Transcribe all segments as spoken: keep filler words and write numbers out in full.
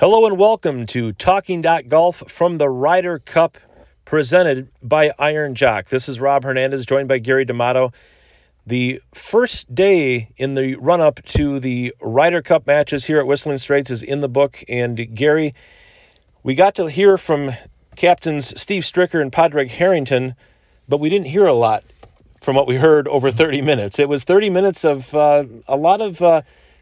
Hello and welcome to Talking Golf from the Ryder Cup, presented by Iron Jock. This is Rob Hernandez, joined by Gary D'Amato. The first day in the run-up to the Ryder Cup matches here at Whistling Straits is in the book. And Gary, we got to hear from captains Steve Stricker and Padraig Harrington, but we didn't hear a lot from what we heard over thirty minutes. It was thirty minutes of uh, a lot of uh,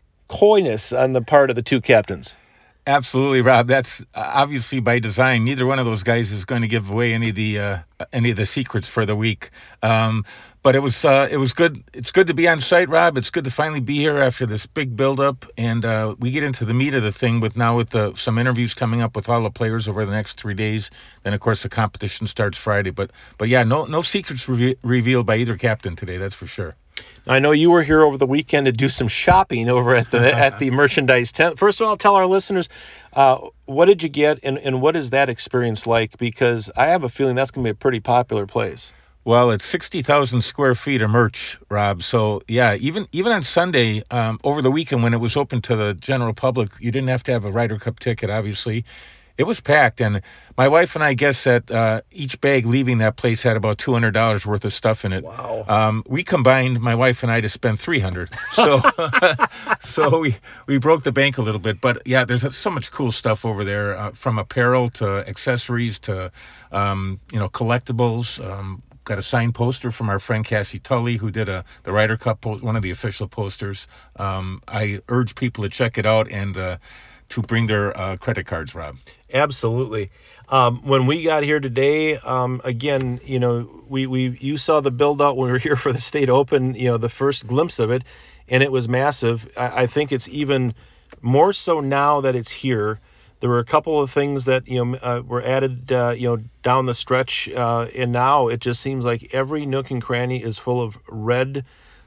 coyness on the part of the two captains. Absolutely, Rob. That's obviously by design. Neither one of those guys is going to give away any of the uh, any of the secrets for the week. Um, but it was uh, it was good. It's good to be on site, Rob. It's good to finally be here after this big build-up, and uh, we get into the meat of the thing with now with the, some interviews coming up with all the players over the next three days. Then, of course, the competition starts Friday. But but yeah, no no secrets re- revealed by either captain today. That's for sure. I know you were here over the weekend to do some shopping over at the at the merchandise tent. First of all, tell our listeners, uh, what did you get, and, and what is that experience like? Because I have a feeling that's going to be a pretty popular place. Well, it's sixty thousand square feet of merch, Rob. So, yeah, even even on Sunday, um, over the weekend when it was open to the general public, you didn't have to have a Ryder Cup ticket, obviously. It was packed, and my wife and I guess that uh, each bag leaving that place had about two hundred dollars worth of stuff in it. Wow. Um, we combined, my wife and I, to spend three hundred dollars. So so we, we broke the bank a little bit. But, yeah, there's so much cool stuff over there, uh, from apparel to accessories to, um, you know, collectibles. Um, got a signed poster from our friend Cassie Tully, who did a the Ryder Cup, post, one of the official posters. Um, I urge people to check it out and uh, to bring their uh, credit cards, Rob. Absolutely. Um, when we got here today, um, again, you know, we, we you saw the build out when we were here for the State Open, you know, the first glimpse of it, and it was massive. I, I think it's even more so now that it's here. There were a couple of things that, you know, uh, were added, uh, you know, down the stretch, uh, and now it just seems like every nook and cranny is full of red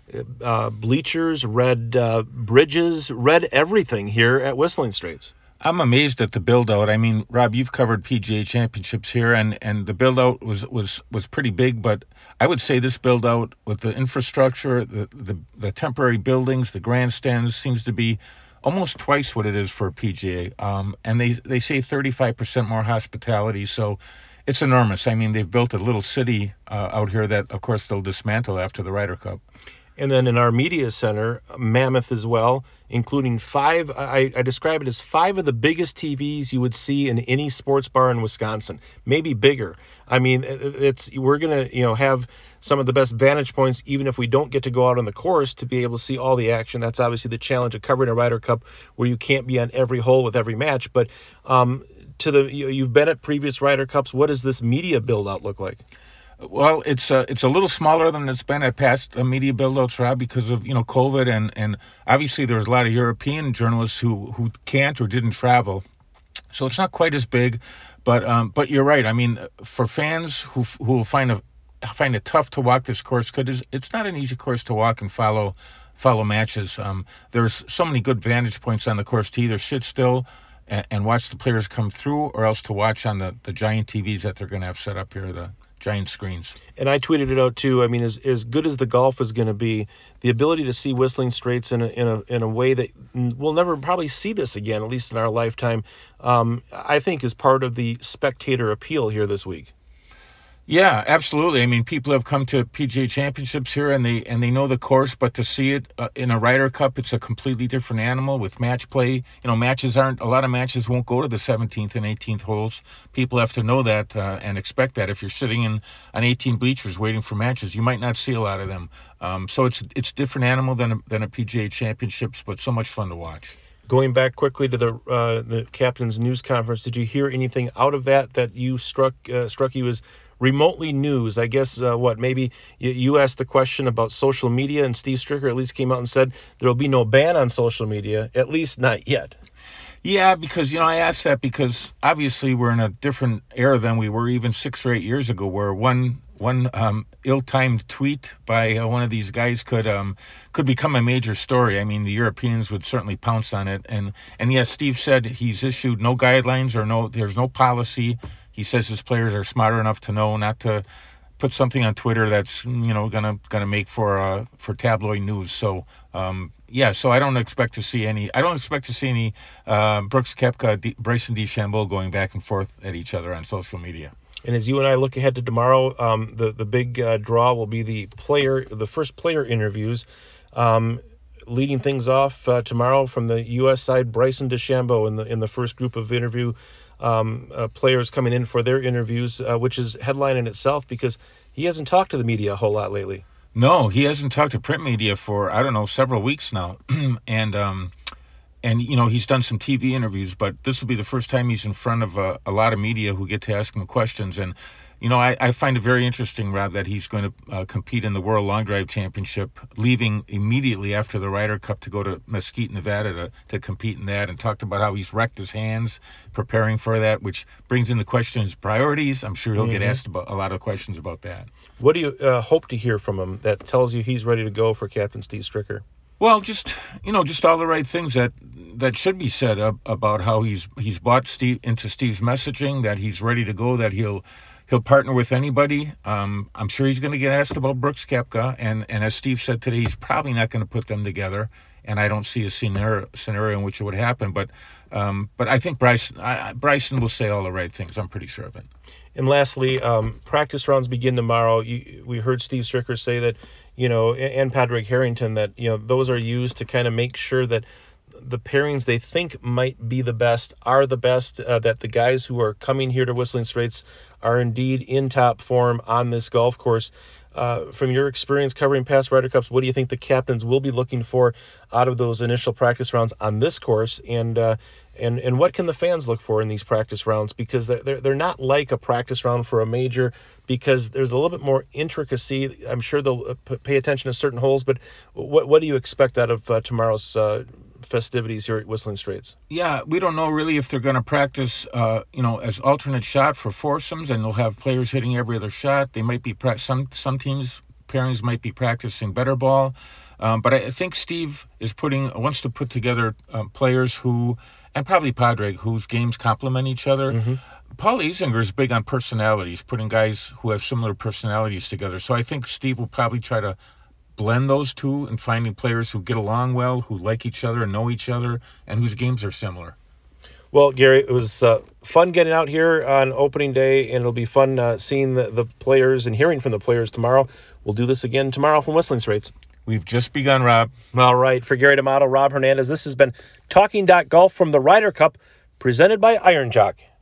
uh, bleachers, red uh, bridges, red everything here at Whistling Straits. I'm amazed at the build out. I mean, Rob, you've covered P G A championships here, and, and the build out was, was, was pretty big, but I would say this build out with the infrastructure, the, the, the temporary buildings, the grandstands seems to be almost twice what it is for a P G A. Um, and they, they say thirty-five percent more hospitality. So it's enormous. I mean, they've built a little city uh, out here that, of course, they'll dismantle after the Ryder Cup. And then in our media center, mammoth as well, including five, I, I describe it as five of the biggest T Vs you would see in any sports bar in Wisconsin, maybe bigger. I mean, it's we're going to, you know, have some of the best vantage points, even if we don't get to go out on the course to be able to see all the action. That's obviously the challenge of covering a Ryder Cup where you can't be on every hole with every match. But um, to the you, you've been at previous Ryder Cups. What does this media build out look like? Well, it's uh, it's a little smaller than it's been at past uh, media build-outs, Rob, because of, you know, COVID, and, and obviously there's a lot of European journalists who, who can't or didn't travel, so it's not quite as big. But um, but you're right. I mean, for fans who who will find a find it tough to walk this course, because it's not an easy course to walk and follow follow matches. Um, there's so many good vantage points on the course to either sit still and, and watch the players come through, or else to watch on the, the giant T Vs that they're going to have set up here. The giant screens. And I tweeted it out too. I mean, as as good as the golf is going to be, the ability to see Whistling Straits in a in a in a way that we'll never probably see this again, at least in our lifetime, um, I think is part of the spectator appeal here this week. Yeah, absolutely. I mean, people have come to P G A championships here, and they and they know the course, but to see it uh, in a Ryder Cup, it's a completely different animal with match play. You know, matches aren't a lot of matches won't go to the seventeenth and eighteenth holes. People have to know that uh, and expect that. If you're sitting in on eighteen bleachers waiting for matches, you might not see a lot of them. Um, so it's it's a different animal than a, than a P G A championships, but so much fun to watch. Going back quickly to the uh, the captain's news conference, did you hear anything out of that that you struck uh, struck you as remotely news? I guess uh, what maybe you, you asked the question about social media, and Steve Stricker at least came out and said there will be no ban on social media, at least not yet. Yeah, because, you know, I asked that because obviously we're in a different era than we were even six or eight years ago, where one one um, ill-timed tweet by uh, one of these guys could um, could become a major story. I mean, the Europeans would certainly pounce on it. And, and yes, Steve said he's issued no guidelines or no, there's no policy. He says his players are smart enough to know not to put something on Twitter that's you know gonna gonna make for uh, for tabloid news. So um, yeah, so I don't expect to see any. I don't expect to see any uh, Brooks Koepka, D- Bryson DeChambeau going back and forth at each other on social media. And as you and I look ahead to tomorrow, um, the the big uh, draw will be the player, the first player interviews. Um, leading things off uh, tomorrow from the U S side, Bryson DeChambeau in the in the first group of interview um, uh, players coming in for their interviews, uh, which is headline in itself because he hasn't talked to the media a whole lot lately. No, he hasn't talked to print media for I don't know several weeks now, and um, and you know he's done some T V interviews, but this will be the first time he's in front of a, a lot of media who get to ask him questions. And you know I, I find it very interesting, Rob, that he's going to uh, compete in the World Long Drive Championship, leaving immediately after the Ryder Cup to go to Mesquite, Nevada, to, to compete in that, and talked about how he's wrecked his hands preparing for that, which brings into question his priorities. I'm sure he'll mm-hmm. get asked about a lot of questions about that. What do you uh, hope to hear from him that tells you he's ready to go for Captain Steve Stricker? Well, just you know, just all the right things that that should be said ab- about how he's he's bought Steve into Steve's messaging, that he's ready to go, that he'll he'll partner with anybody. Um, I'm sure he's going to get asked about Brooks Koepka, and and as Steve said today, he's probably not going to put them together, and I don't see a scenario scenario in which it would happen. But um, but I think Bryson I, Bryson will say all the right things. I'm pretty sure of it. And lastly, um, practice rounds begin tomorrow. You, we heard Steve Stricker say that, you know, and, and Padraig Harrington, that, you know, those are used to kind of make sure that the pairings they think might be the best are the best, uh, that the guys who are coming here to Whistling Straits are indeed in top form on this golf course. Uh, from your experience covering past Ryder Cups, what do you think the captains will be looking for out of those initial practice rounds on this course? And uh, and and what can the fans look for in these practice rounds? Because they're, they're, they're not like a practice round for a major, because there's a little bit more intricacy. I'm sure they'll pay attention to certain holes, but what, what do you expect out of uh, tomorrow's uh, festivities here at Whistling Straits? Yeah, we don't know really if they're going to practice, uh, you know, as alternate shot for foursomes, and they'll have players hitting every other shot. They might be pra- some some teams pairings might be practicing better ball, um, but I think Steve is putting wants to put together um, players who, and probably Padraig, whose games complement each other. Mm-hmm. Paul Isinger is big on personalities, putting guys who have similar personalities together. So I think Steve will probably try to blend those two and finding players who get along well, who like each other and know each other, and whose games are similar. Well, Gary, it was uh, fun getting out here on opening day, and it'll be fun uh, seeing the, the players and hearing from the players tomorrow. We'll do this again tomorrow from Whistling Straits. We've just begun, Rob. All right. For Gary D'Amato, Rob Hernandez, this has been Talking Golf from the Ryder Cup, presented by Iron Jock.